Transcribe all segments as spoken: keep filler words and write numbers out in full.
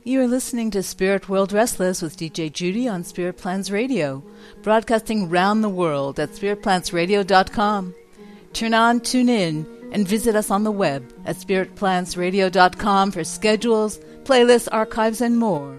You are listening to Spirit World Restless with D J Judy on Spirit Plants Radio, broadcasting round the world at spirit plants radio dot com. Turn on, tune in, and visit us on the web at spirit plants radio dot com for schedules, playlists, archives, and more.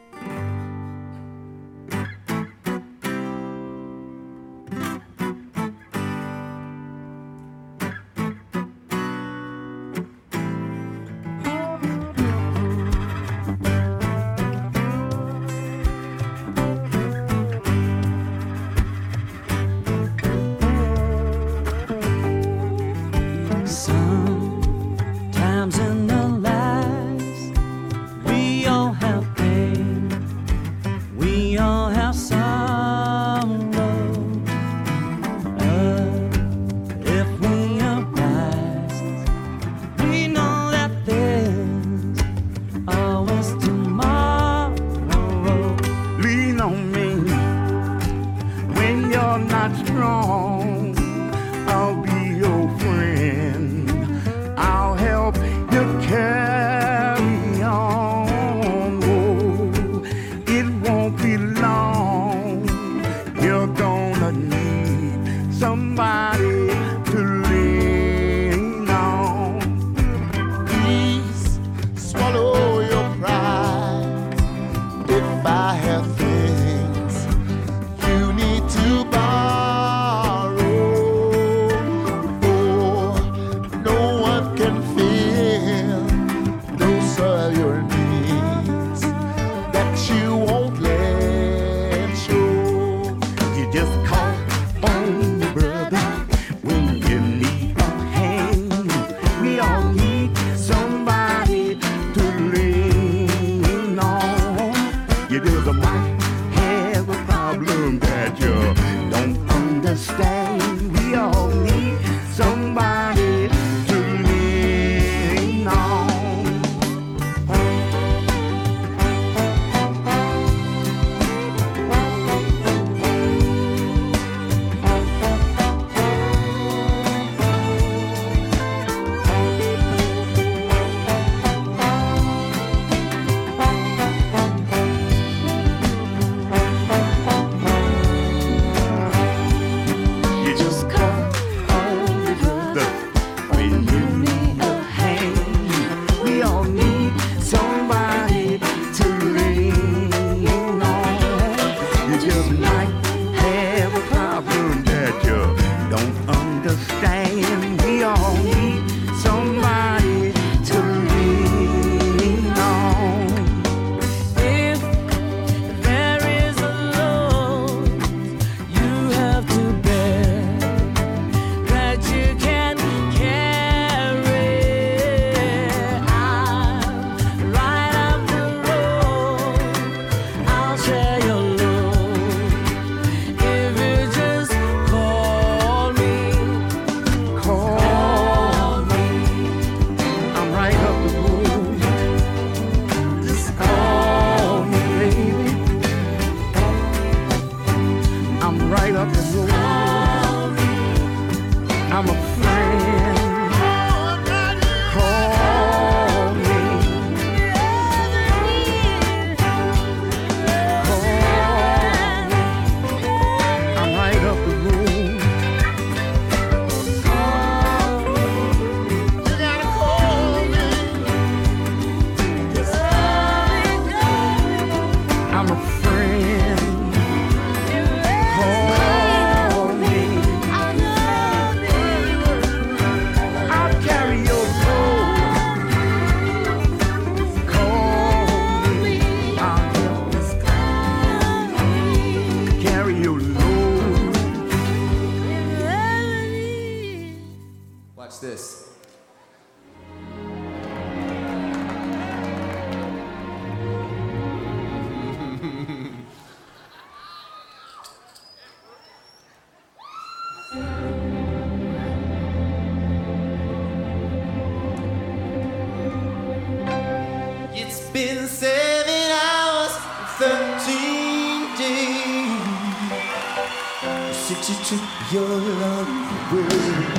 Your love will.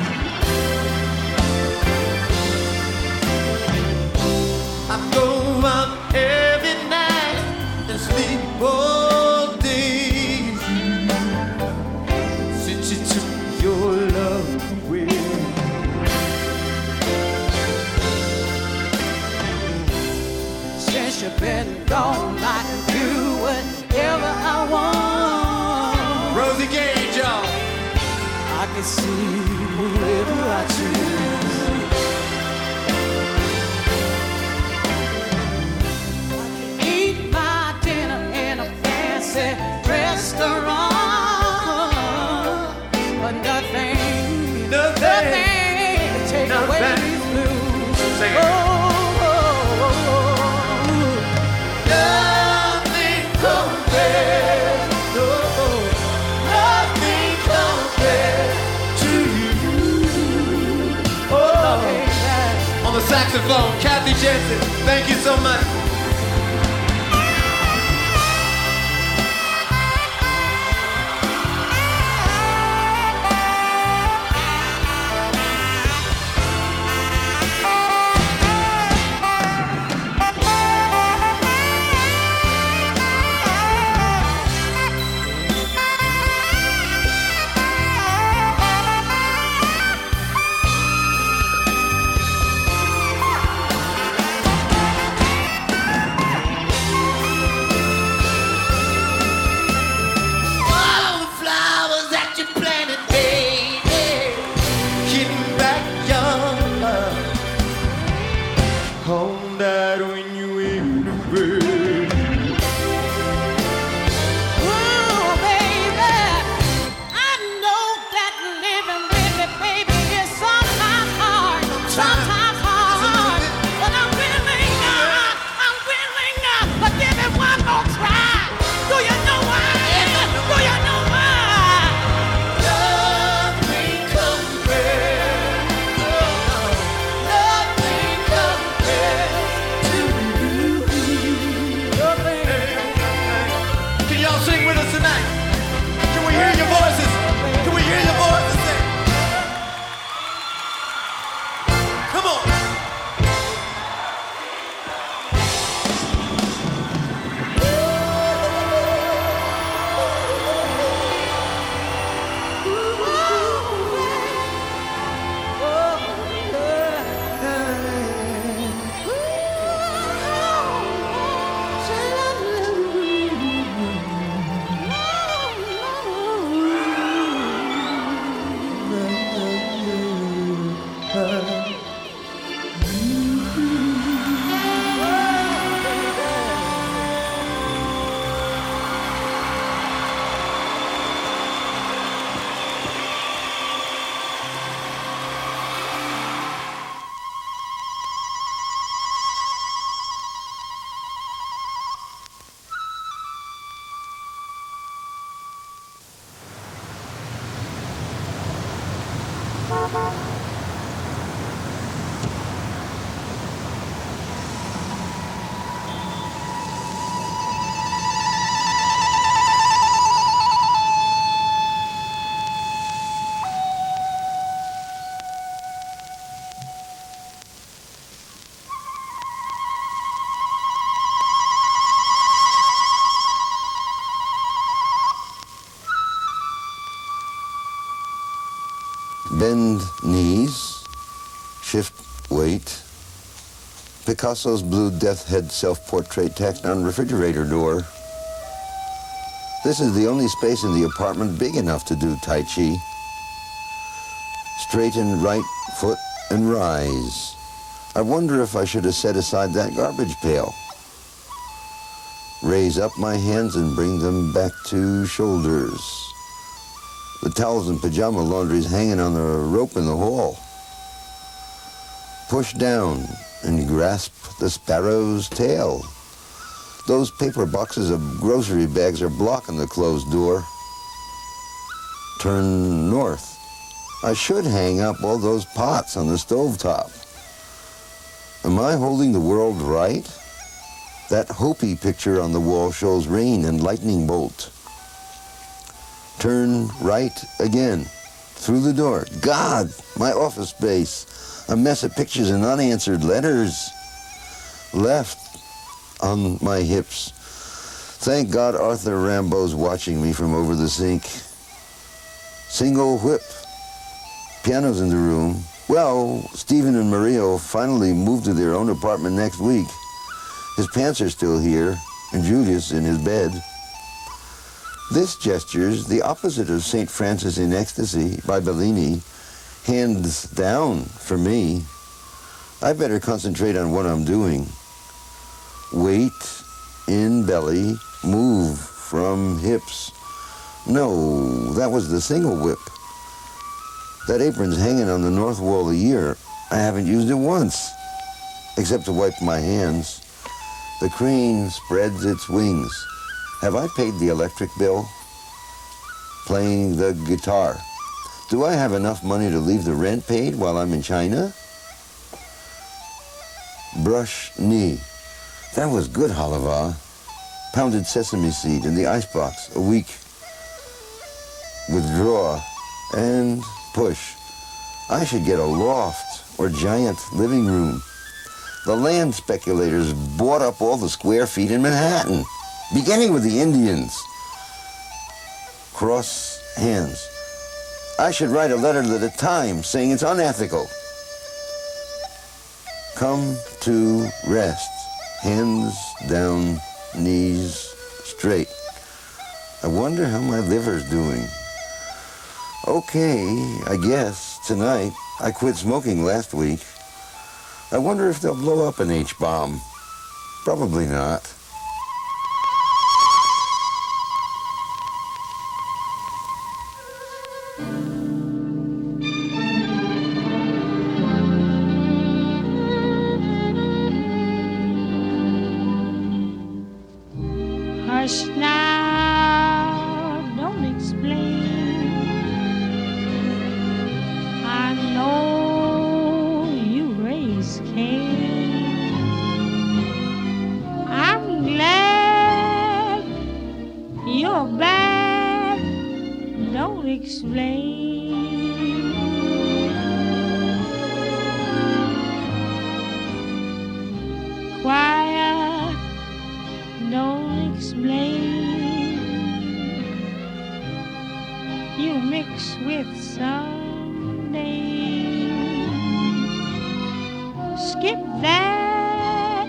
I go out every since you've been gone. I can do whatever I want. Rosie Gage, y'all. I can see whoever I choose. I can eat my dinner in a fancy restaurant, but nothing, Nothing. nothing to take Nothing. away these blues. Sing it. Oh, oh, oh, oh. Nothing compares, no, nothing compares to you. Oh, on the saxophone, Kathy Jensen, thank you so much. All the flowers that you planted, baby, getting back young. Home died when you went away. Ooh, baby, I know that living with me, baby, is sometimes hard, sometimes hard. But I'm willing, uh, I'm willing uh, to give it one more try. Do you know why? Do you know why? Nothing compares, nothing compares to you. Can y'all sing with us tonight? Can we hear your voices? Can we hear your voices sing? Come on. Bend knees, shift weight. Picasso's blue death head self-portrait tacked on refrigerator door. This is the only space in the apartment big enough to do Tai Chi. Straighten right foot and rise. I wonder if I should have set aside that garbage pail. Raise up my hands and bring them back to shoulders. The towels and pajama laundry's hanging on the rope in the hall. Push down and grasp the sparrow's tail. Those paper boxes of grocery bags are blocking the closed door. Turn north. I should hang up all those pots on the stovetop. Am I holding the world right? That Hopi picture on the wall shows rain and lightning bolt. Turn right again, through the door. God, my office space. A mess of pictures and unanswered letters. Left on my hips. Thank God Arthur Rimbaud's watching me from over the sink. Single whip. Piano's in the room. Well, Stephen and Maria will finally move to their own apartment next week. His pants are still here, and Julius in his bed. This gesture's the opposite of Saint Francis in Ecstasy by Bellini, hands down for me. I better concentrate on what I'm doing. Weight in belly, move from hips. No, that was the single whip. That apron's hanging on the north wall a year. I haven't used it once, except to wipe my hands. The crane spreads its wings. Have I paid the electric bill? Playing the guitar. Do I have enough money to leave the rent paid while I'm in China? Brush knee. That was good halava. Pounded sesame seed in the icebox a week. Withdraw and push. I should get a loft or giant living room. The land speculators bought up all the square feet in Manhattan, beginning with the Indians. Cross hands. I should write a letter to the Times saying it's unethical. Come to rest. Hands down, knees straight. I wonder how my liver's doing. Okay, I guess, tonight. I quit smoking last week. I wonder if they'll blow up an H-bomb. Probably not. Hush now, don't explain. I know you raised Cain. I'm glad you're back, don't explain. Quiet, don't explain. You mix with Sunday. Skip that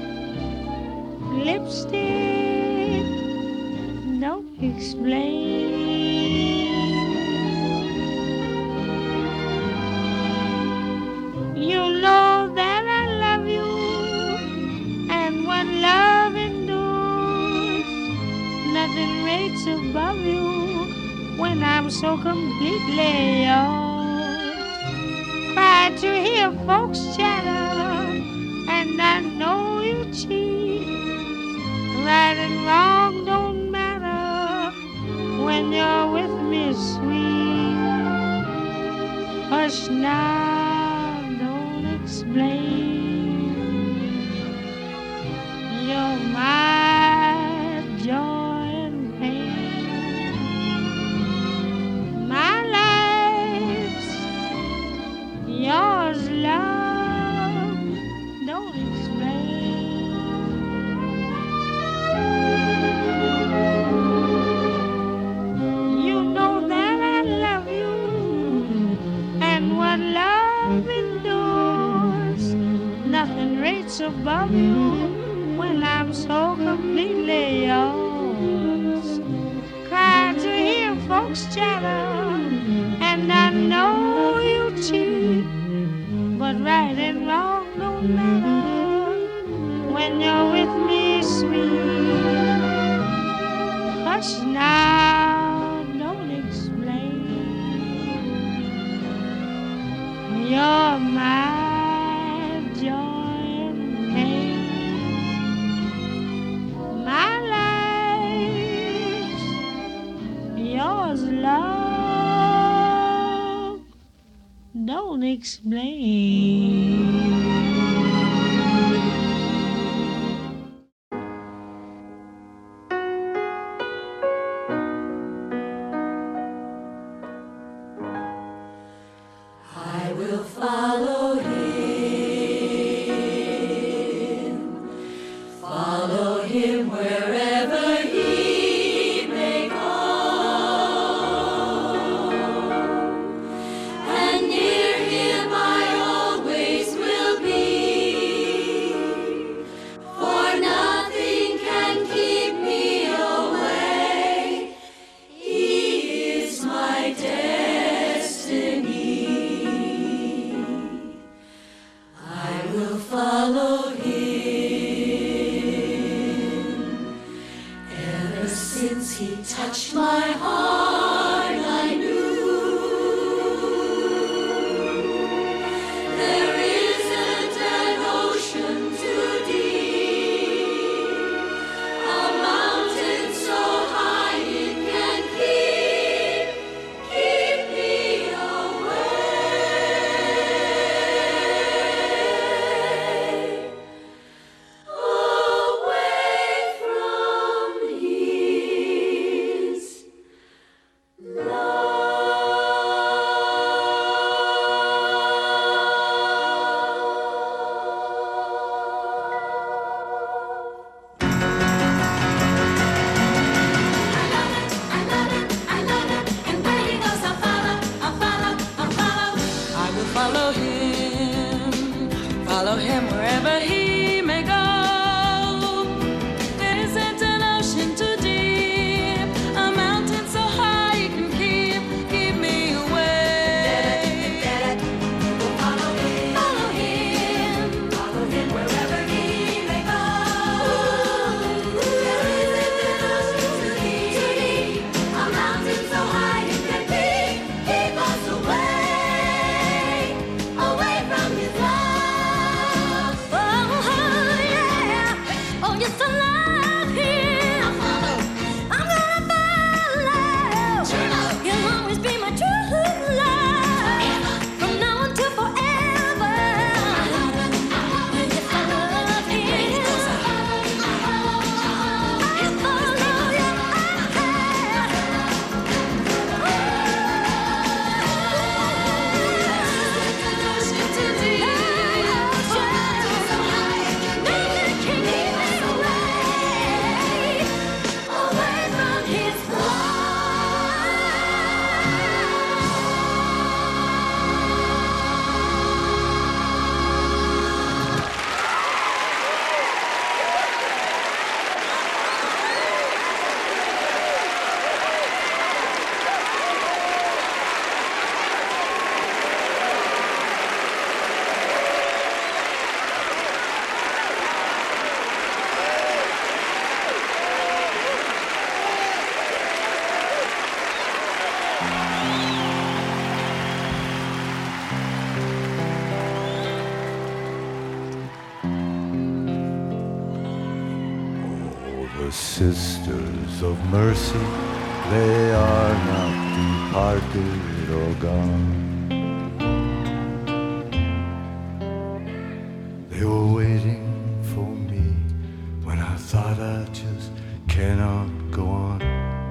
lipstick. Don't explain. You know that I love you, and what love endures, nothing rates above you when I'm so completely yours. Try to hear folks chatter, and I know you cheat. Right and wrong don't matter when you're with me, sweet. Hush now, don't explain. You're my joy and pain. My life's yours, love, don't explain. You know that I love you, and what love endures, nothing rates above you when I'm so completely yours. Cry to hear folks chatter, and I know you cheat, but right and wrong don't matter when you're with me, sweet. Hush now, don't explain. You're my joy and pain. My life's yours, love, don't explain. I will follow him, follow him wherever he may go, and near him I always Since he touched my heart, I knew there isn't an ocean too deep, a mountain so high it can keep, keep me away, away from his love. I love it, I love it, and where he goes, I'll follow, I'll follow, I'll follow. I will follow him, follow him wherever he may go. There isn't an ocean too deep, a mountain so high it can keep, keep me away. Follow him, follow him, follow him wherever he may go. There isn't an ocean too deep, a mountain so high it can keep, keep us away, away from his love. Oh, yeah. Oh, yes, I love him. I'll follow, I'm gonna follow. True love. He'll always be my true love. From now until forever. Yes, I love him. I follow, away from his The sisters of mercy, they are not departed or gone. They were waiting for me when I thought I just cannot go on.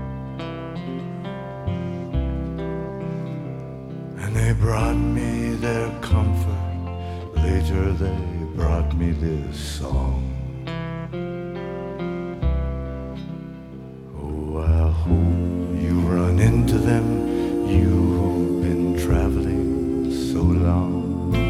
And they brought me their comfort. Later they brought me this song. I hope you run into them, you who've been traveling so long.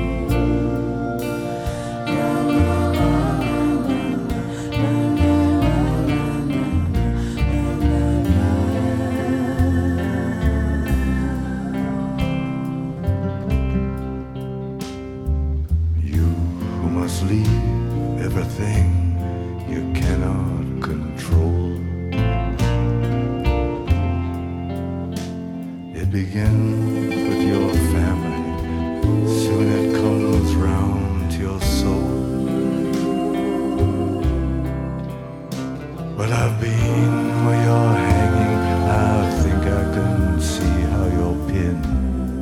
You who must leave everything you cannot control. It begins with your family, soon it comes round to your soul. But I've been where you're hanging, I think I can see how you're pinned.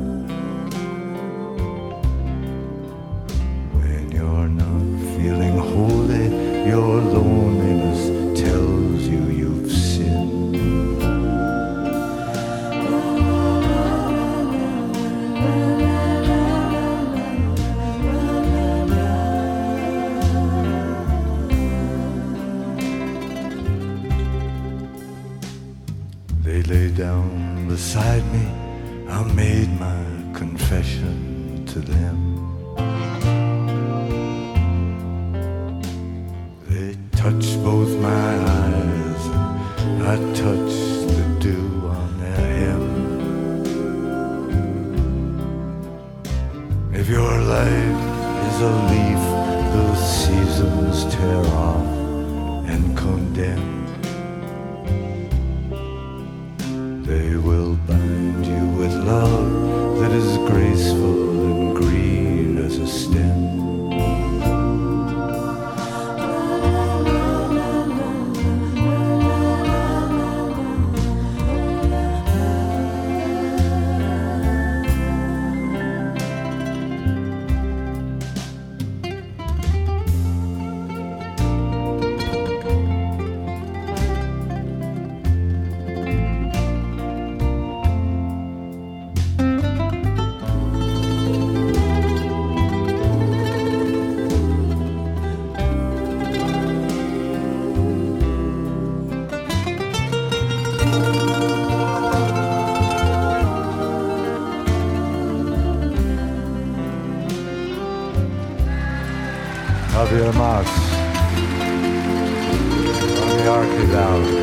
When you're not feeling holy, your loneliness tells you you've sinned. They lay down beside me, I made my confession to them. They touched both my eyes, and I touched the dew on their hem. If your life is a leaf the seasons tear off and condemn, Julia Marx on the Arctic album.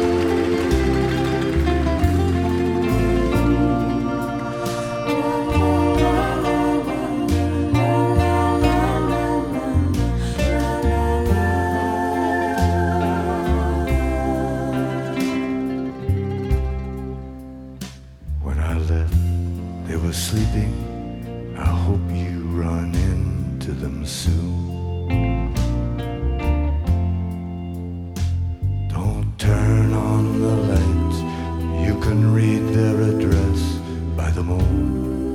When I left, they were sleeping. I hope you run into them soon. Don't turn on the lights. You can read their address by the moon.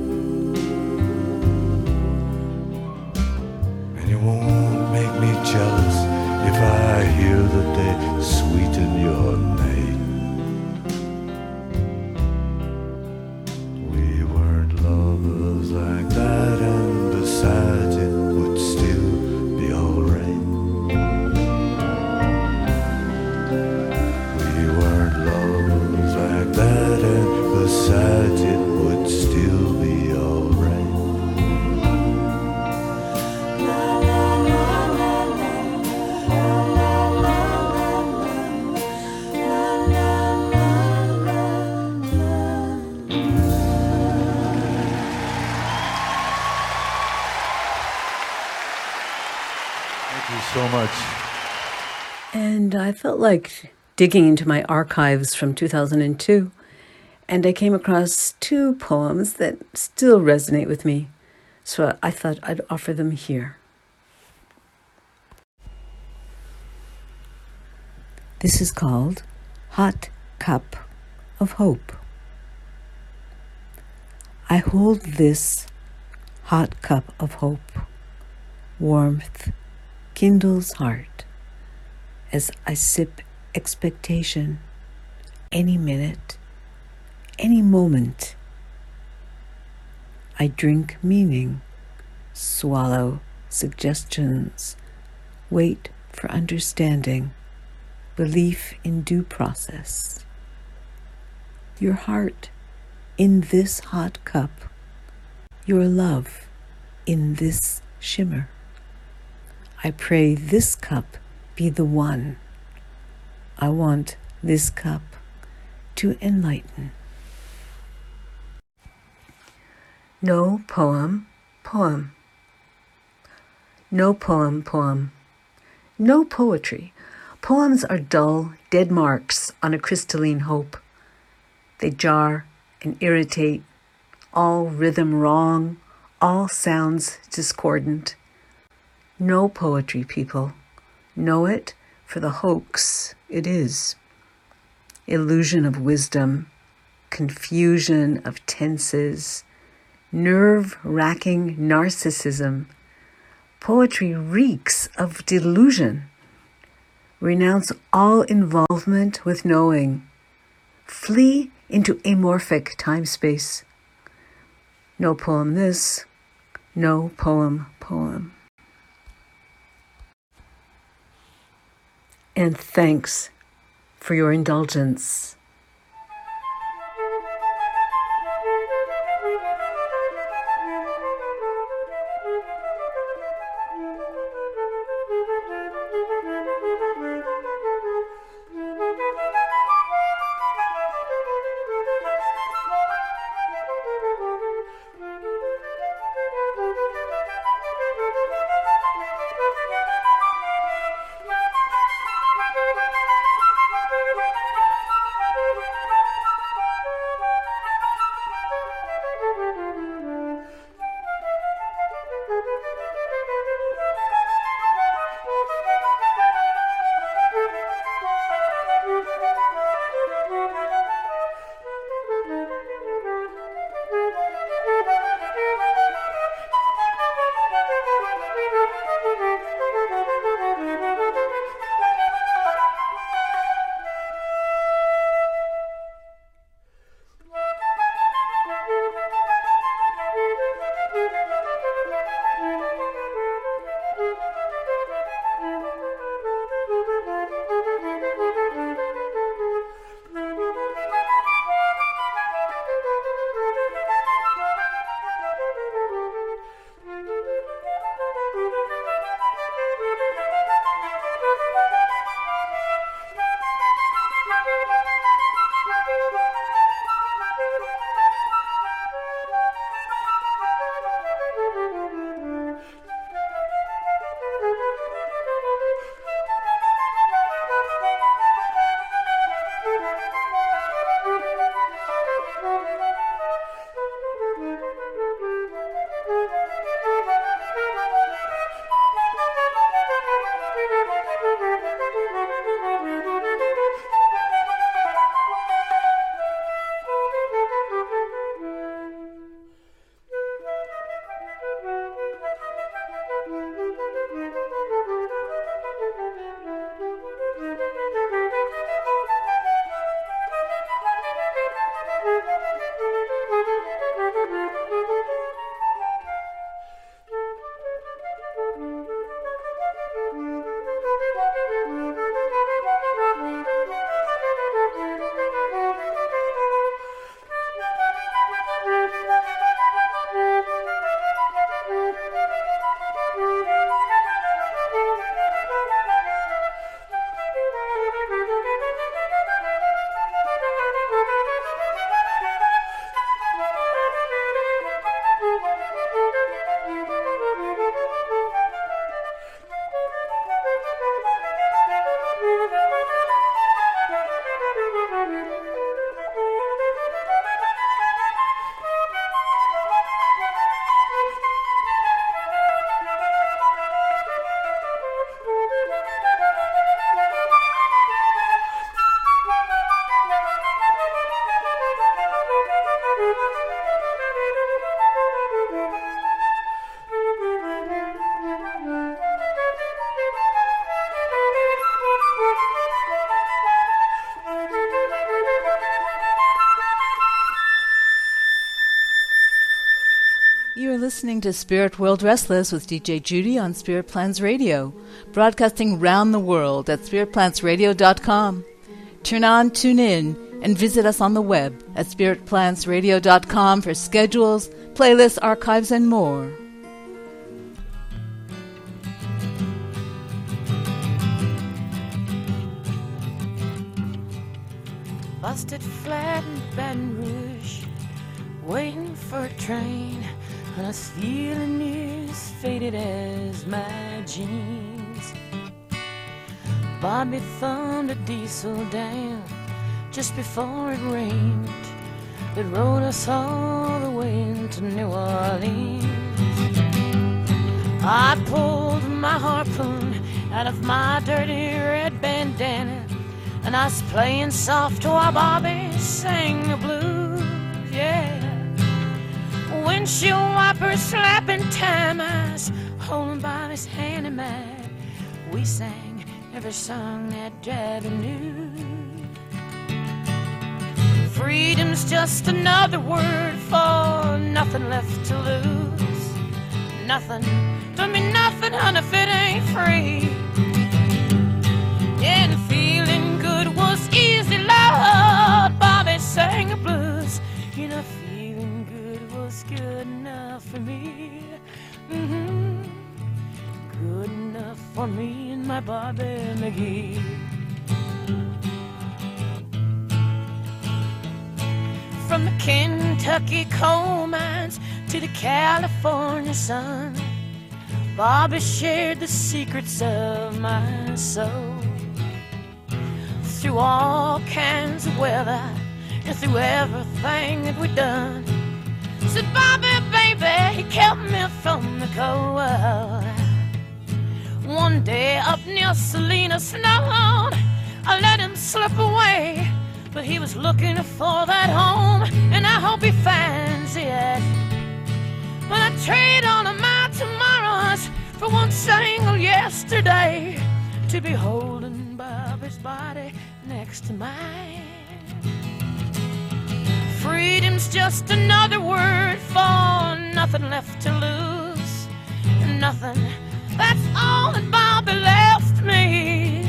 And you won't make me jealous if I hear that they sweeten your night. We weren't lovers like that, and besides it would still be alright. We weren't lovers like that, and besides it would still be alright. Thank you so much. And I felt like digging into my archives from two thousand two, and I came across two poems that still resonate with me. So I thought I'd offer them here. This is called Hot Cup of Hope. I hold this hot cup of hope. Warmth kindles heart as I sip expectation any minute, any moment. I drink meaning, swallow suggestions, wait for understanding, belief in due process. Your heart in this hot cup, your love in this shimmer. I pray this cup be the one. I want this cup to enlighten. No poem, poem. No poem, poem. No poetry. Poems are dull, dead marks on a crystalline hope. They jar and irritate, all rhythm wrong, all sounds discordant. No poetry, people. Know it for the hoax it is. Illusion of wisdom, confusion of tenses, nerve-wracking narcissism. Poetry reeks of delusion. Renounce all involvement with knowing. Flee into amorphic time-space. No poem this, no poem poem. And thanks for your indulgence. You're listening to Spirit World Restless with D J Judy on Spirit Plans Radio, broadcasting round the world at spirit plants radio dot com. Turn on, tune in, and visit us on the web at spirit plants radio dot com for schedules, playlists, archives, and more. Busted flat in Baton Rouge, waiting for a train, and I was feeling as faded as my jeans. Bobby thumbed a diesel down just before it rained. It rode us all the way into New Orleans. I pulled my harpoon out of my dirty red bandana, and I was playing soft while Bobby sang the blues, yeah. Windshield wipers slapping time, I was holding Bobby's hand in mine. We sang every song that Javi knew. Freedom's just another word for nothing left to lose. Nothing, don't mean nothing, honey, if it ain't free. And feeling good was easy, Lord. Bobby sang the blues. You know, feeling good was good enough for me. Mm-hmm. Good enough for me and my Bobby McGee. From the Kentucky coal mines to the California sun, Bobby shared the secrets of my soul. Through all kinds of weather and through everything that we'd done, said Bobby, baby, he kept me from the cold. One day up near Salina Snow, I let him slip away, but he was looking for that home, and I hope he finds it. When I trade all of my tomorrows for one single yesterday, to be holding Bobby's body next to mine. Freedom's just another word for nothing left to lose. Nothing, that's all that Bobby left me.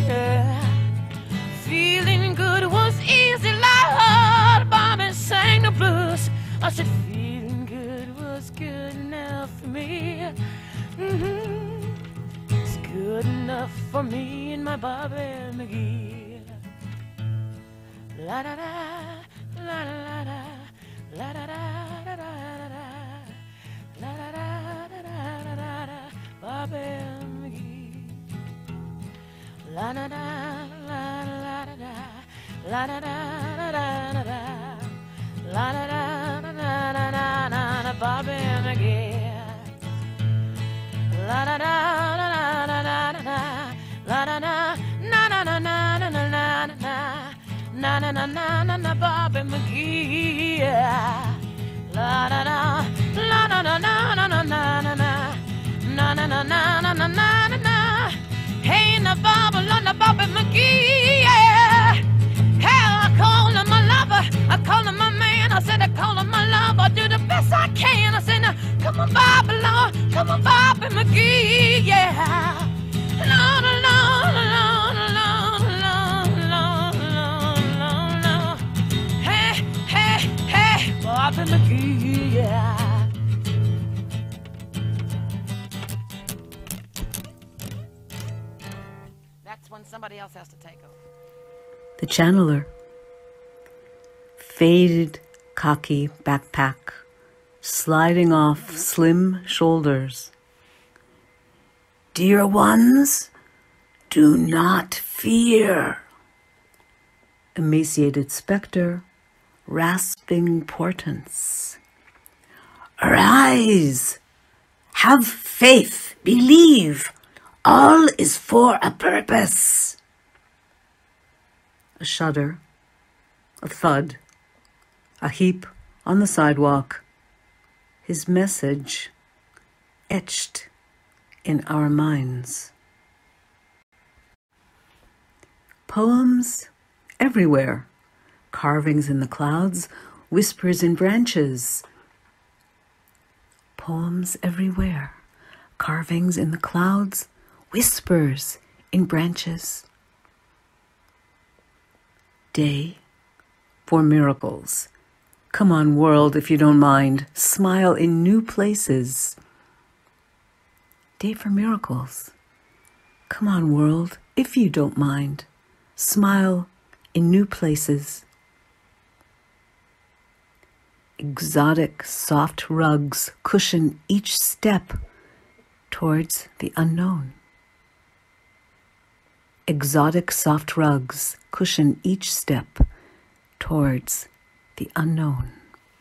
Feeling good was easy, Lord. Bobby sang the blues. I said feeling good was good enough for me. Mm-hmm. It's good enough for me and my Bobby McGee. La da da, la da da, la da da da da da, la da da da da da da, Bobby McGee. La da da, la da da da, la da da da da da, la da da da da da da da, Bobby McGee. La da da da da da da da, la da da, na na na na na na na na. Na na na na na na, Bobby McGee. La da da, la da da na na na na na na, na na na na na na na na na. Hey, na Bobby, na Bobby McGee. Hey, I call him my lover, I call him my man. I said I call him my lover, I do the best I can. I said now, come on, Bobby, Lord, come on, Bobby McGee. Yeah, Lord, Lord, Lord, Lord, Lord, Lord, Lord. Hey, hey, hey, Bobby McGee, yeah. That's when somebody else has to take over. The channeler. Faded, cocky backpack, sliding off slim shoulders. Dear ones, do not fear. Emaciated spectre, rasping portents. Arise, have faith, believe, all is for a purpose. A shudder, a thud, a heap on the sidewalk. His message etched in our minds. Poems everywhere, carvings in the clouds, whispers in branches. Poems everywhere, carvings in the clouds, whispers in branches. Day for miracles. Come on, world, if you don't mind. Smile in new places. Day for miracles. Come on, world, if you don't mind. Smile in new places. Exotic, soft rugs cushion each step towards the unknown. Exotic, soft rugs cushion each step towards the unknown.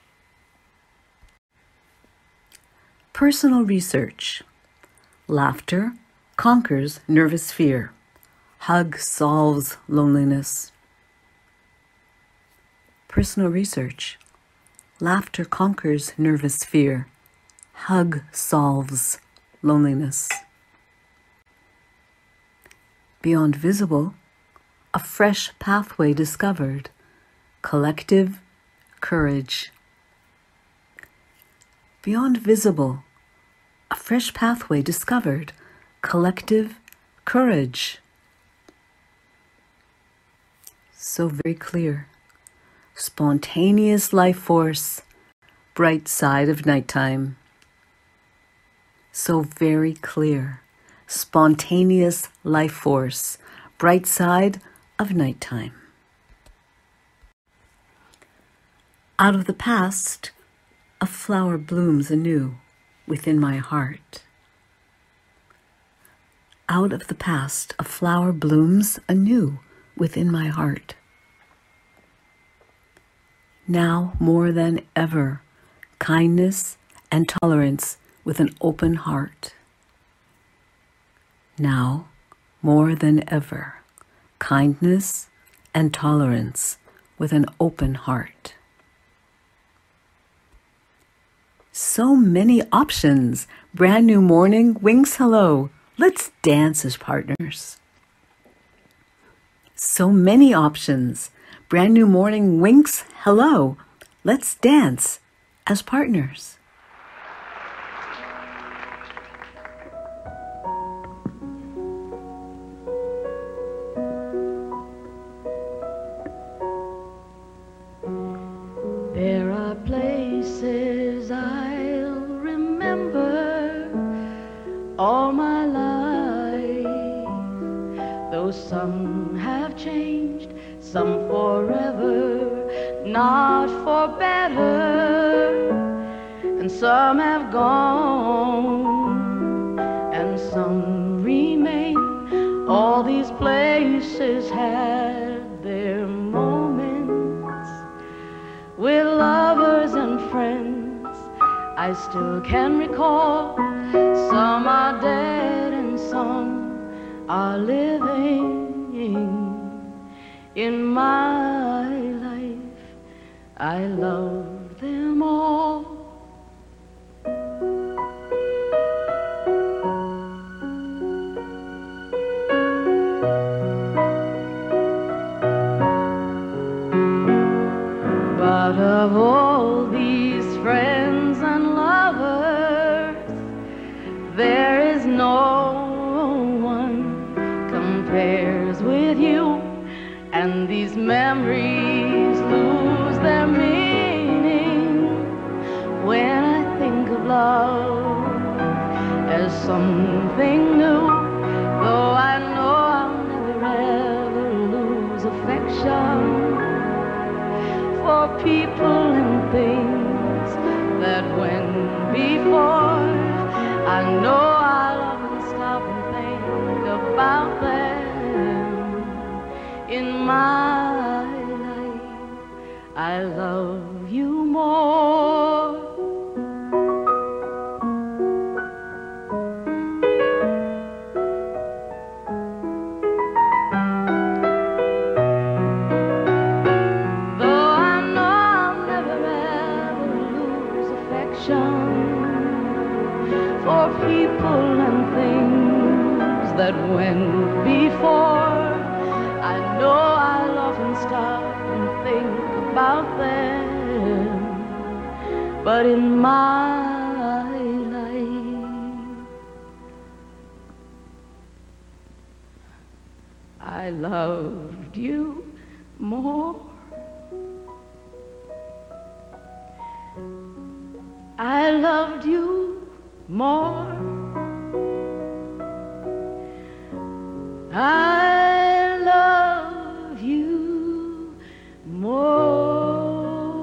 Personal research. Laughter conquers nervous fear. Hug solves loneliness. Personal research. Laughter conquers nervous fear. Hug solves loneliness. Beyond visible, a fresh pathway discovered. Collective courage. Beyond visible, a fresh pathway discovered. Collective courage. So very clear. Spontaneous life force, bright side of nighttime. So very clear. Spontaneous life force, bright side of nighttime. Out of the past, a flower blooms anew within my heart. Out of the past, a flower blooms anew within my heart. Now more than ever, kindness and tolerance with an open heart. Now more than ever, kindness and tolerance with an open heart. So many options. Brand new morning, wings hello. Let's dance as partners. So many options. Brand new morning, winks, hello. Let's dance as partners. There are places I'll remember all my life, though some have changed, some forever, not for better, and some have gone, and some remain. All these places had their moments with lovers and friends. I still can recall. Some are dead and some are living. In my life, I love them all. But of all these friends and lovers, there is no one compares with you. And these memories lose their meaning when I think of love as something new. Though I know I'll never ever lose affection for people and things that went before. I know I'll often stop and think about them. In my life, I love you more. Though I know I'll never ever lose affection for people and things that went before. I know I'll often stop and think about them, but in my more. I loved you more. I love you more.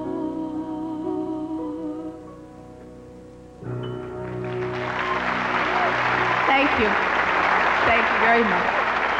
Thank you. Thank you very much.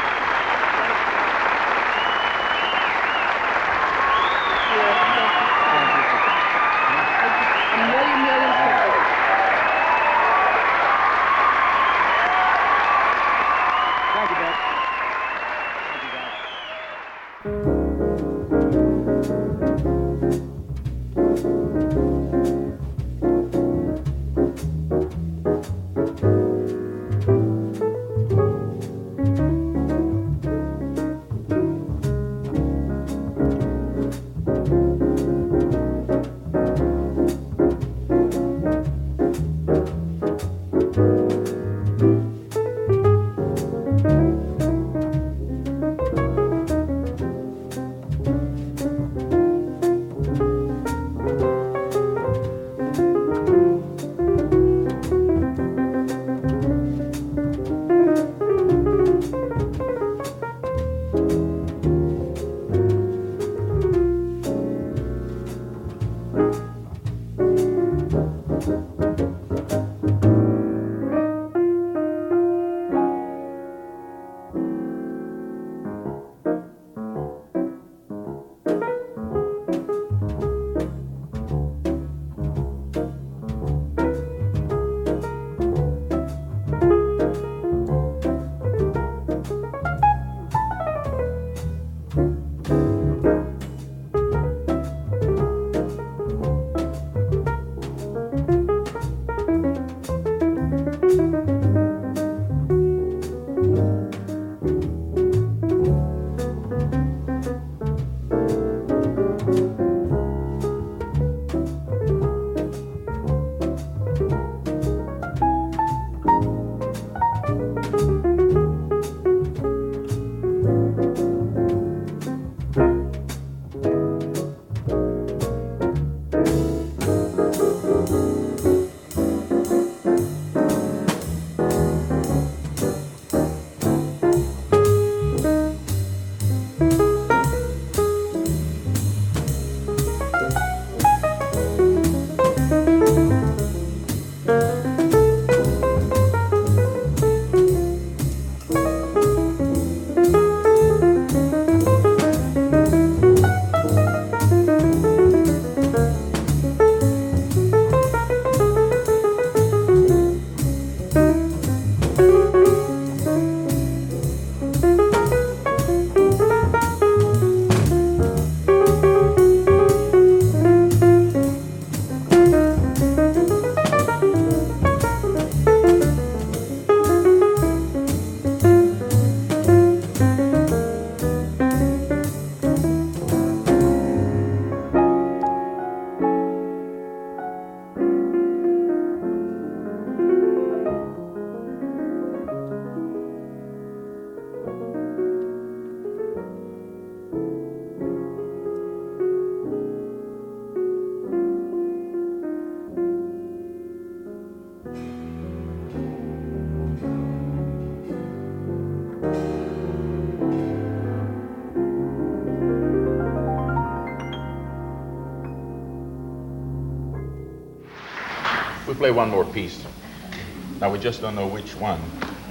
We play one more piece. Now we just don't know which one.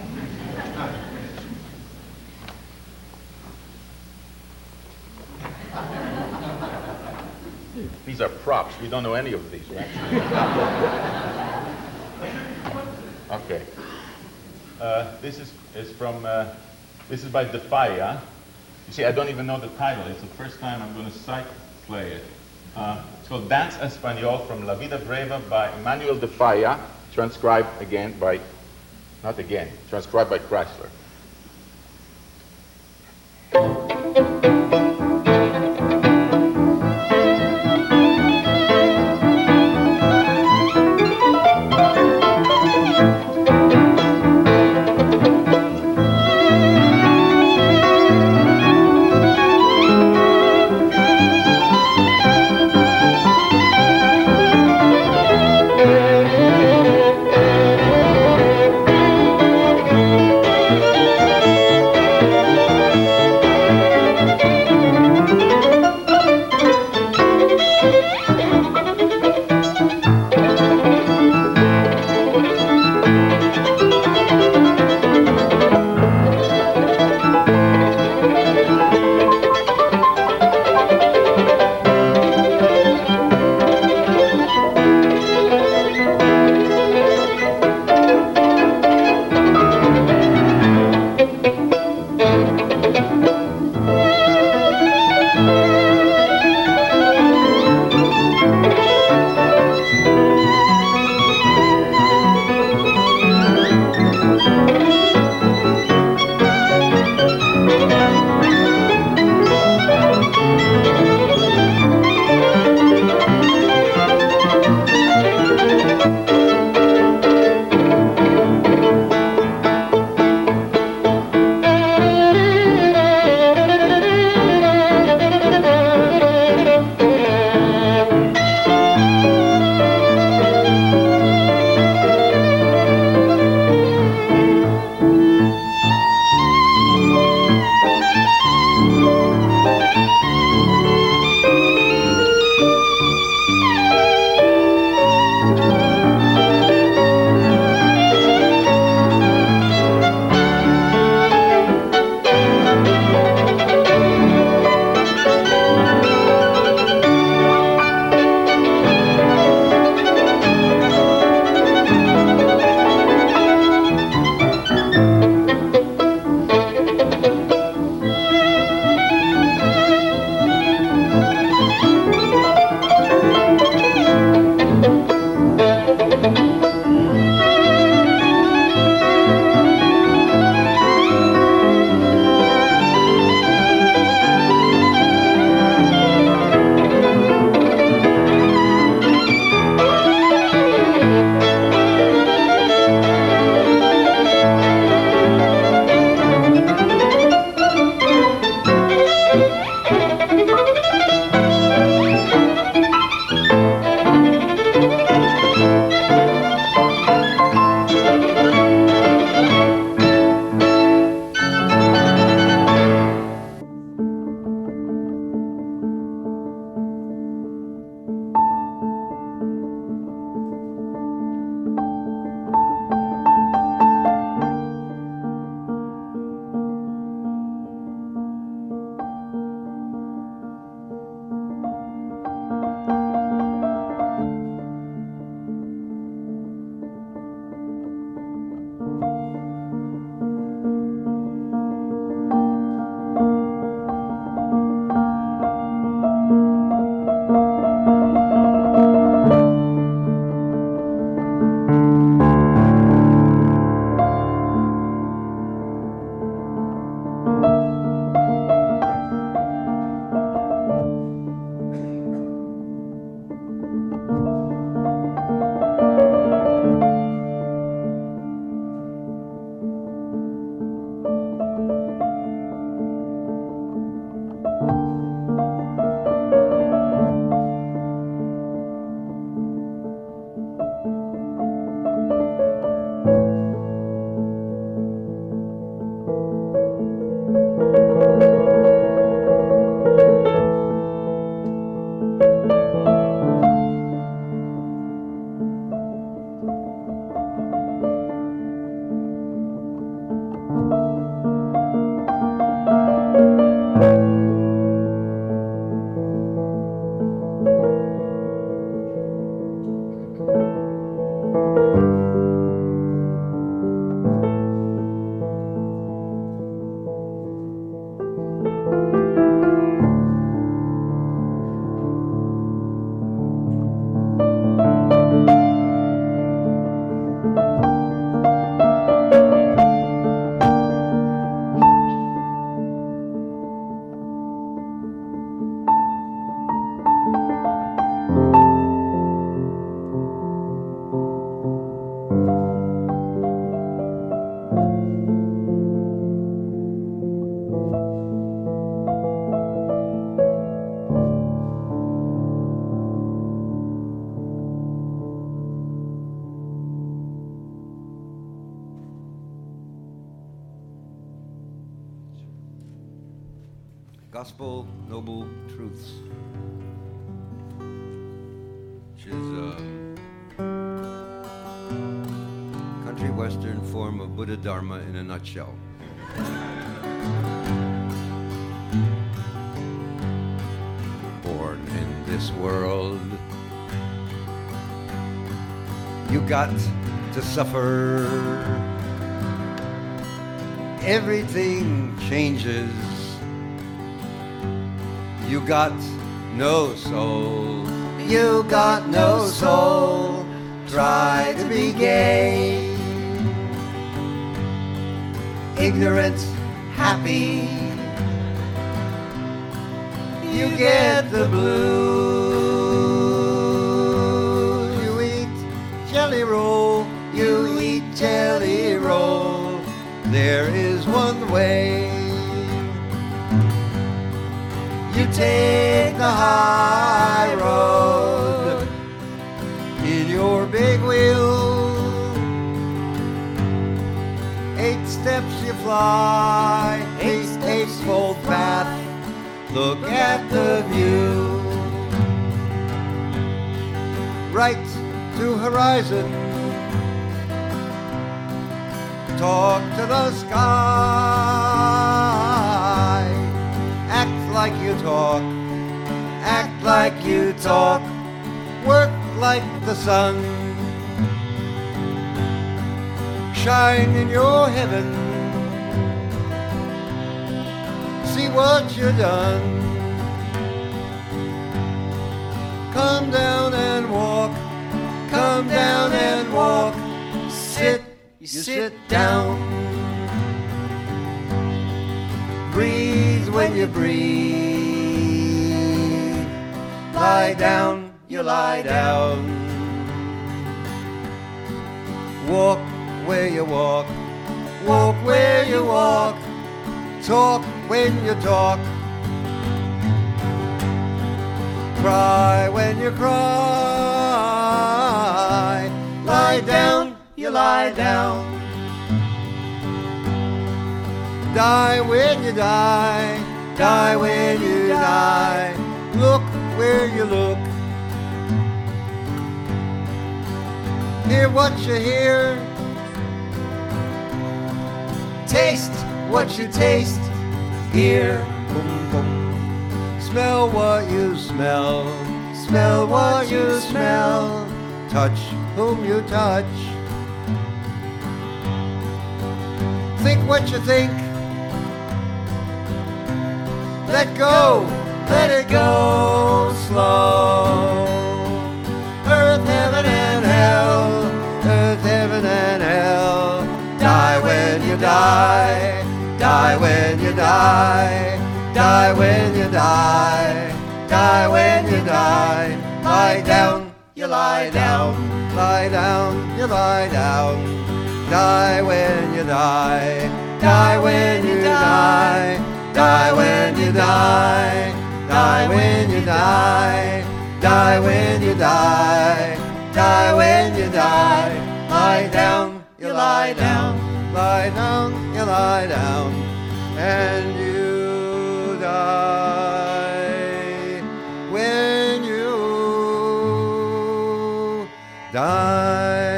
These are props. We don't know any of these, right? Okay. Uh, this is, is from, uh, this is by De Falla. You see, I don't even know the title. It's the first time I'm going to sight play it. Uh, it's called Dance Español from La Vida Breva by Emmanuel De Falla, transcribed again by, not again, transcribed by Chrysler. Gospel Noble Truths, which is a country western form of Buddha Dharma in a nutshell. Born in this world, you got to suffer. Everything changes. You got no soul. You got no soul. Try to be gay. Ignorant, happy. You get the blues. You eat jelly roll. You eat jelly roll. There is one way. You take the high road in your big wheel. Eight steps you fly, eight eightfold path. Look at the view. Right to horizon. Talk to the sky. Act like you talk. Act like you talk. Work like the sun. Shine in your heaven. See what you've done. Come down and walk. Come down and walk. Sit. You sit down. Breathe when you breathe. Lie down, you lie down. Walk where you walk. Walk where you walk. Talk when you talk. Cry when you cry. Lie down, you lie down. Die when you die. Die when you die. Look where you look. Hear what you hear. Taste what you taste. Hear. Boom, boom. Smell what you smell. Smell what you smell. Touch whom you touch. Think what you think. Let go, let it go slow. Earth, heaven, and hell. Earth, heaven, and hell. Die when you die. Die when you die. Die when you die. Die when you die. Lie down, you lie down. Lie down, you lie down. Die when you die. Die when you die. Die when you die. Die when you die. Die when you die. Die when you die. Lie down, you lie down. Lie down, you lie down. And you die when you die.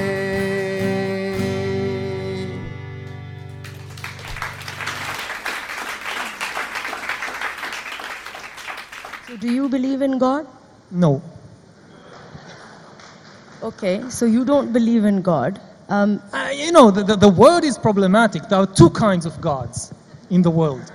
So do you believe in God? No. Okay, so you don't believe in God. Um, uh, you know, the, the, the word is problematic. There are two kinds of gods in the world.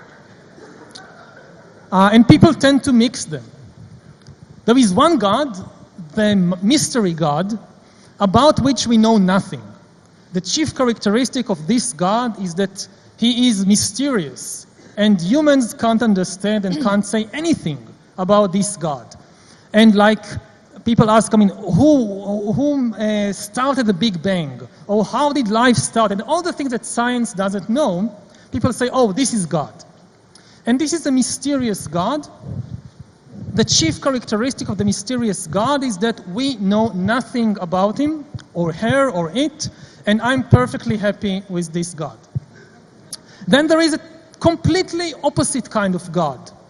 Uh, and people tend to mix them. There is one God, the mystery God, about which we know nothing. The chief characteristic of this God is that he is mysterious, and humans can't understand and can't say anything about this God. And like people ask, I mean, who, who uh, started the Big Bang? Or how did life start? And all the things that science doesn't know, people say, oh, this is God. And this is a mysterious God. The chief characteristic of the mysterious God is that we know nothing about him, or her, or it, and I'm perfectly happy with this God. Then there is a completely opposite kind of God.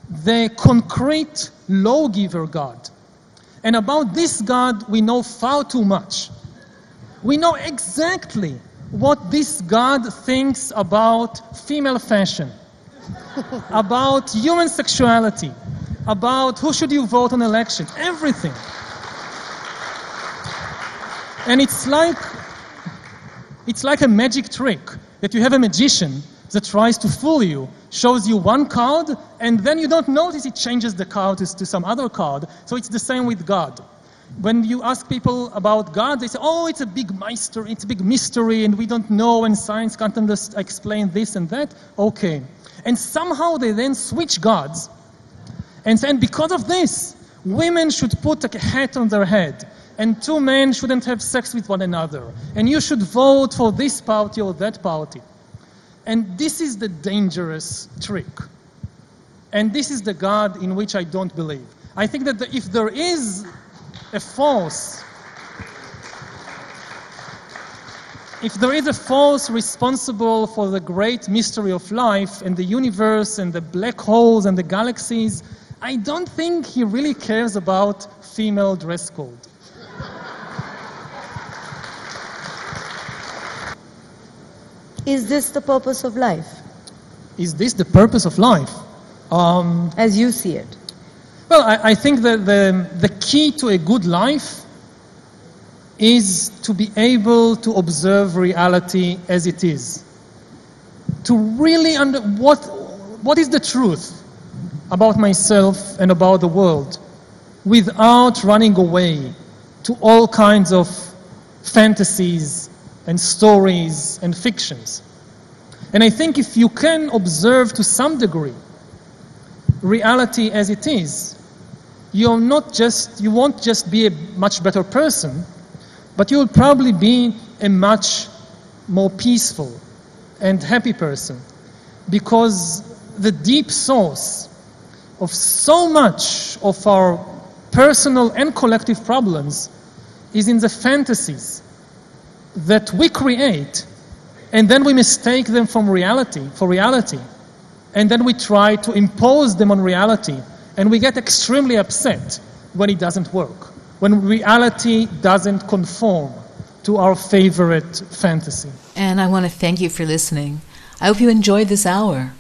the concrete lawgiver God. And about this God, we know far too much. We know exactly what this God thinks about female fashion, about human sexuality, about who should you vote on elections, everything. And it's like, it's like a magic trick that you have a magician that tries to fool you, shows you one card, and then you don't notice it changes the card to, to some other card. So it's the same with God. When you ask people about God, they say, oh, it's a big mystery, it's a big mystery, and we don't know, and science can't underst- explain this and that. Okay. And somehow they then switch gods and say, and because of this, women should put like a hat on their head, and two men shouldn't have sex with one another, and you should vote for this party or that party. And this is the dangerous trick. And this is the God in which I don't believe. I think that the, if there is a force, if there is a force responsible for the great mystery of life and the universe and the black holes and the galaxies, I don't think he really cares about female dress code. Is this the purpose of life? Is this the purpose of life? Um, As you see it. Well, I, I think that the, the key to a good life is to be able to observe reality as it is. To really under what what is the truth about myself and about the world without running away to all kinds of fantasies and stories and fictions. And I think if you can observe to some degree reality as it is, you're not just, you won't just be a much better person, but you'll probably be a much more peaceful and happy person, because the deep source of so much of our personal and collective problems is in the fantasies that we create, and then we mistake them from reality, for reality. And then we try to impose them on reality, and we get extremely upset when it doesn't work, when reality doesn't conform to our favorite fantasy. And I want to thank you for listening. I hope you enjoyed this hour.